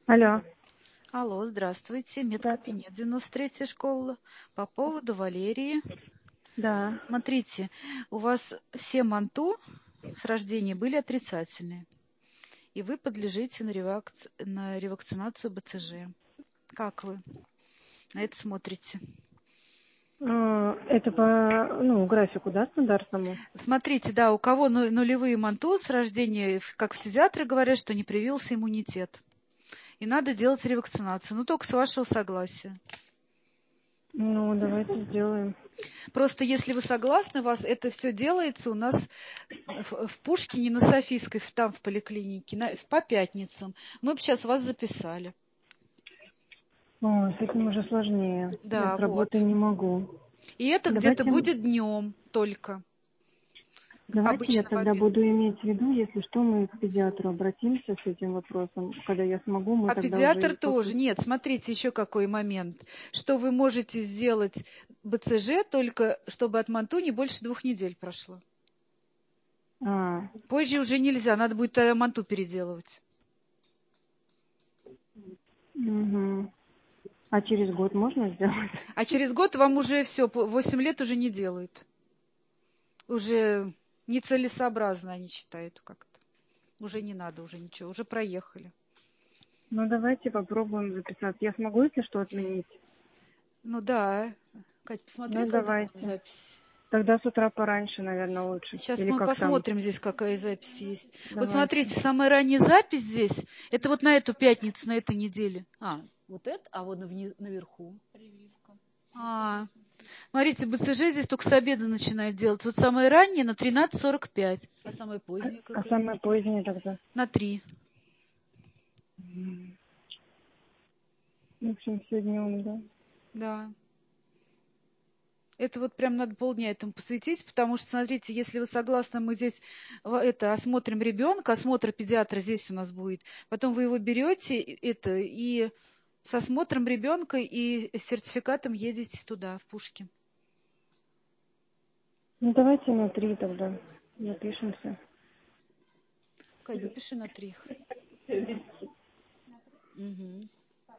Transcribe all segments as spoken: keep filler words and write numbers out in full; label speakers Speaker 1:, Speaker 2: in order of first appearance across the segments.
Speaker 1: Алло,
Speaker 2: Алло, здравствуйте,
Speaker 1: да,
Speaker 2: медкабинет девяносто третья школа. По поводу Валерии.
Speaker 1: да.
Speaker 2: Смотрите, у вас все МАНТУ с рождения были отрицательные, и вы подлежите на, ревакци- на ревакцинацию БЦЖ. Как вы на это смотрите?
Speaker 1: А, Это по, ну, графику, да, стандартному?
Speaker 2: Смотрите, да, у кого ну- нулевые МАНТУ с рождения, в- как фтизиатры говорят, что не привился иммунитет. И надо делать ревакцинацию, но только с вашего согласия.
Speaker 1: Ну, давайте сделаем.
Speaker 2: Просто если вы согласны, вас это все делается у нас в, в Пушкине на Софийской, в- там в поликлинике, на- в- по пятницам. Мы бы сейчас вас записали.
Speaker 1: О, с этим уже сложнее. Я
Speaker 2: Да,
Speaker 1: с работы
Speaker 2: вот.
Speaker 1: не могу.
Speaker 2: И это где-то
Speaker 1: Давайте,
Speaker 2: будет днем только.
Speaker 1: давайте я
Speaker 2: Обычно в
Speaker 1: тогда
Speaker 2: обед.
Speaker 1: буду иметь в виду, если что, мы к педиатру обратимся с этим вопросом. Когда я смогу, мы
Speaker 2: А
Speaker 1: тогда уже
Speaker 2: педиатр
Speaker 1: и
Speaker 2: тоже.
Speaker 1: попу-
Speaker 2: Нет, смотрите, еще какой момент. Что вы можете сделать БЦЖ, только чтобы от МАНТУ не больше двух недель прошло.
Speaker 1: А,
Speaker 2: Позже уже нельзя, надо будет э, МАНТУ переделывать.
Speaker 1: угу. А через год можно сделать?
Speaker 2: А через год вам уже все, восемь лет уже не делают. Уже нецелесообразно они считают как-то. Уже не надо, уже ничего, уже проехали.
Speaker 1: Ну, давайте попробуем записаться. Я смогу, если что, отменить?
Speaker 2: Ну да. Кать, посмотри,
Speaker 1: Ну,
Speaker 2: когда там
Speaker 1: давайте.
Speaker 2: запись.
Speaker 1: Тогда с утра пораньше, наверное, лучше.
Speaker 2: Сейчас
Speaker 1: Или
Speaker 2: мы
Speaker 1: как там?
Speaker 2: посмотрим здесь, какая запись есть. Вот
Speaker 1: Давайте.
Speaker 2: смотрите, самая ранняя запись здесь, это вот на эту пятницу, на этой неделе. А, вот это, а вот вниз, наверху. Прививка. А, смотрите, БЦЖ здесь только с обеда начинает делать. Вот самое раннее на тринадцать сорок пять. А самое
Speaker 1: А,
Speaker 2: позднее
Speaker 1: а
Speaker 2: какое?
Speaker 1: самое позднее тогда?
Speaker 2: На три.
Speaker 1: М. В общем, все днем, да?
Speaker 2: Да. Это вот прям надо полдня этому посвятить, потому что, смотрите, если вы согласны, мы здесь в- это осмотрим ребенка, осмотр педиатра здесь у нас будет. Потом вы его берете и- это, и с осмотром ребенка и с сертификатом едете туда, в Пушкин.
Speaker 1: Ну, давайте на три тогда запишемся.
Speaker 2: Кать, запиши на три. Мгм.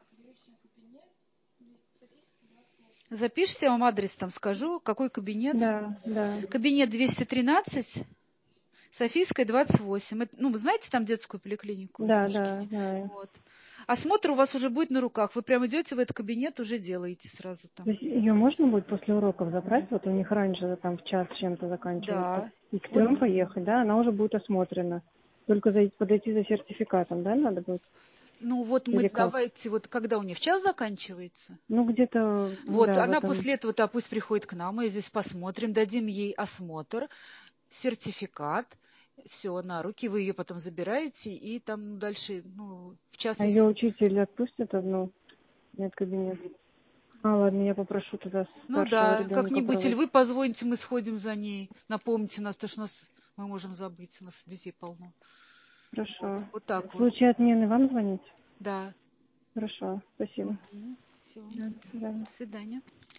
Speaker 2: Запишите, я вам адрес там скажу, какой кабинет.
Speaker 1: Да, да,
Speaker 2: Кабинет двести тринадцать, Софийская, двадцать восемь. Это, ну, вы знаете там детскую поликлинику в
Speaker 1: да, да,
Speaker 2: Пушкине?
Speaker 1: знаю.
Speaker 2: Вот. Осмотр у вас уже будет на руках. Вы прям идете в этот кабинет, уже делаете сразу
Speaker 1: То
Speaker 2: там.
Speaker 1: есть ее можно будет после уроков забрать? Вот у них раньше там в час чем-то заканчивается.
Speaker 2: Да.
Speaker 1: И к
Speaker 2: Вот,
Speaker 1: трем поехать, да? Она уже будет осмотрена. Только зайти, подойти за сертификатом, да, надо будет?
Speaker 2: ну вот мы
Speaker 1: Или как?
Speaker 2: давайте, вот когда у нее в час заканчивается,
Speaker 1: Ну, где-то,
Speaker 2: вот
Speaker 1: да, в
Speaker 2: она
Speaker 1: этом.
Speaker 2: после этого-то пусть приходит к нам, мы здесь посмотрим, дадим ей осмотр, сертификат, все на руки, вы ее потом забираете, и там дальше, ну, в час,
Speaker 1: А ее
Speaker 2: если...
Speaker 1: учитель отпустит одну? Нет, кабинет. А, ладно, я попрошу тогда
Speaker 2: Ну
Speaker 1: старшего
Speaker 2: да,
Speaker 1: ребенка
Speaker 2: как-нибудь, или
Speaker 1: проводить.
Speaker 2: вы позвоните, мы сходим за ней, напомните нас, потому что у нас мы можем забыть, у нас детей полно. Вот,
Speaker 1: Хорошо.
Speaker 2: вот так
Speaker 1: В
Speaker 2: вот,
Speaker 1: случае отмены вам звонить?
Speaker 2: да.
Speaker 1: Хорошо, спасибо.
Speaker 2: Все,
Speaker 1: Да, до свидания.
Speaker 2: до свидания.